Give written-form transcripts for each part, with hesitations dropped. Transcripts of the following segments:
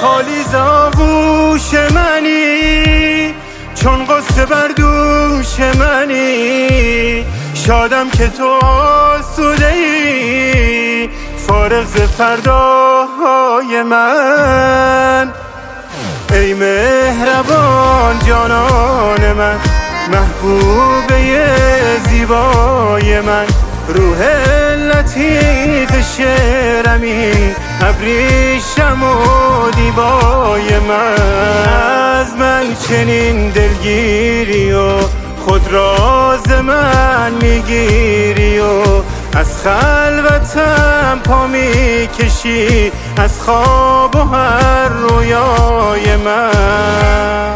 خالی زاغوش منی، چون قصه بر دوش منی. شادم که تو آسوده ای، فارغ ز فرداهای من. ای مهربان جانان من، محبوبه زیبای من. روح لطیف شعرمی، ابریشم و دیبای من. از من چنین دلگیری و خود راز من میگیری و از خلوتم پا میکشی، از خواب و هر رویای من.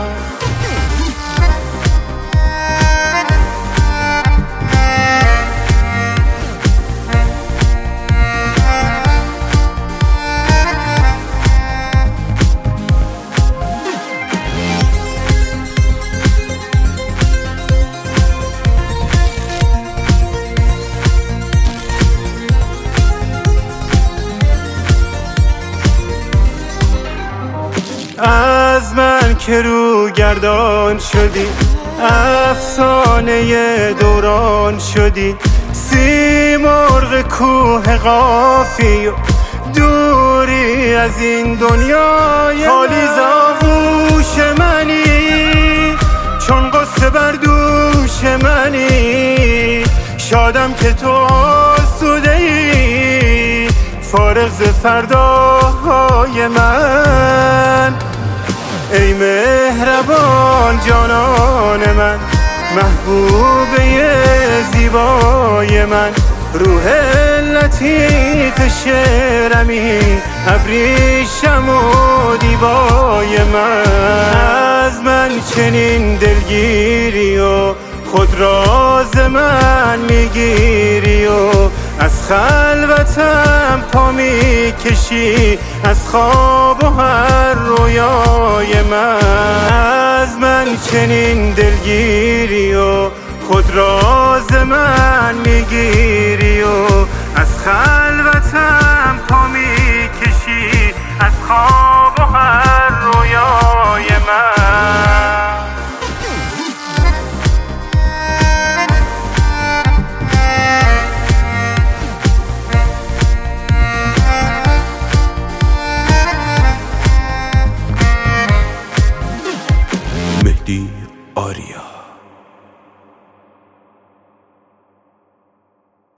از من که رو گردان شدی، افسانه دوران شدی. سیمرغ کوه قافی و دوری از این دنیای خالی زاغوش منی، چون قصه بر دوش منی. شادم که تو آسوده ای، فارغ ز فرداهای من. ای مهربان جانان من، محبوبه زیبای من. روح لطیف شعرمی، ابریشم و دیبای من. از من چنین دلگیری و خود راز من میگیری و از خلوتم پا میکشی، از خواب و هر رویای من. از من چنین دلگیری و خود راز من میگیری و از خلوتم پا میکشی، از خواب و هر رویای من. مهدی آریا.